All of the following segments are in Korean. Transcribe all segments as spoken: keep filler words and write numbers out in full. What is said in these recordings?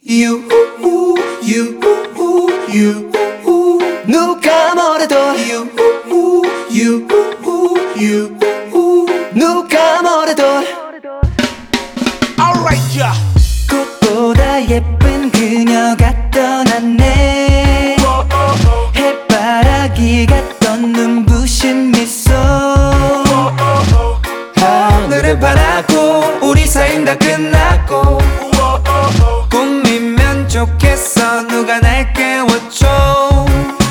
you, you, you, 누가 뭐래도 you, you, you, 누가 뭐래도 Alright, yeah. 꽃보다 예쁜 그녀가 떠났네. 해바라기 같던 눈부신 미소. 하늘을 바라고 우리 사이는 다 끝났고 꿈이면 좋겠어 누가 날 깨워줘.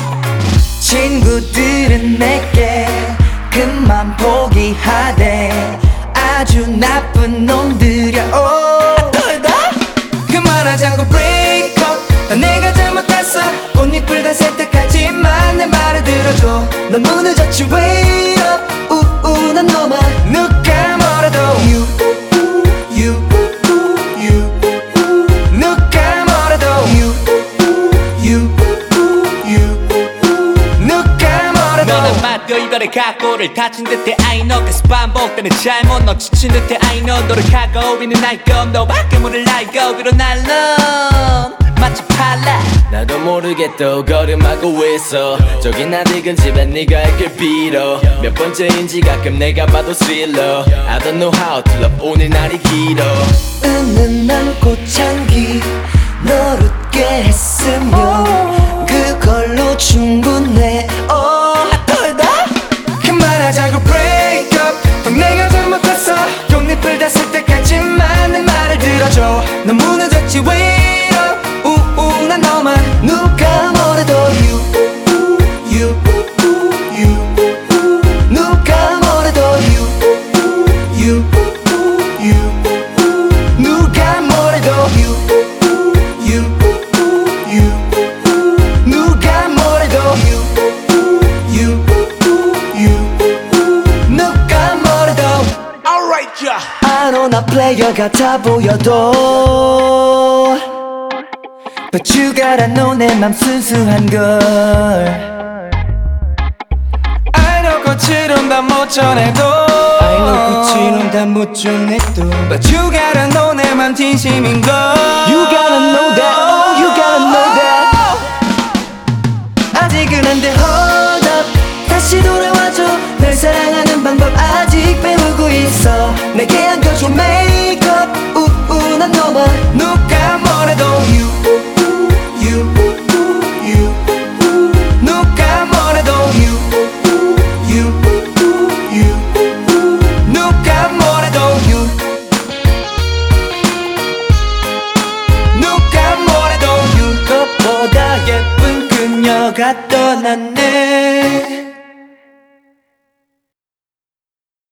친구들은 내게 그만 포기하대. 아주 나쁜 놈들이야. 오, 그만하자고 break up. 난 내가 잘못했어. 꽃잎을 다 세탁하지만 내 말을 들어줘. 너무 늦었지 wait up. 우우 난 너만 누가 뭐래도 you, you, you, 누가 뭐래도 you, you, you, 누가 뭐래도. 너는 맞고 이별의 각오를 다친 듯해 I know. 계속 반복되는 잘못 너 지친 듯해 I know. 노력하고 있는 알고 너밖에 모를 알고 위로 날론 마치 팔라. 나도 모르게 또 걸음하고 있어. 저기 낯익은 집에 네가 있길 빌어. 몇 번째인지 가끔 내가 봐도 스릴러. I don't know how to love 오늘 날이 길어. 은은한 꽃향기 널 웃게 했으면 그걸로 충분해. oh. 그만하자고 break up. 또 내가 잘못했어. 꽃잎을 다 쓸 때까지만 내 말을 들어줘. 너무 늦었지 wait up. 우우 난 너만 누가 뭐래도 you, you, you, 누가 뭐래도 you, you, you, 누가 뭐래도 you, you, you, 누가 뭐래도 you, you, you, 누가 뭐래도. Alright, yeah. I know 나 플레이어 같아 보여도 But you gotta know 내 맘 순수한 걸. I know 꽃처럼 다 못 전해도 I know 꽃처럼 다 못 전해도 But you gotta know 내 맘 진심인 걸. You gotta know that, oh you gotta know that. 아직은 안 돼 hold up. 다시 돌아와줘. 널 사랑하는 방법 아직 배우고 있어. 내게 안겨줘 make up. 우우 난 너만 누가 뭐래도 you, you, you, 누가 뭐래도 you, you, you, 누가 뭐래도 you, 누가 뭐래도 you. 꽃보다 예쁜 그녀가 떠났네.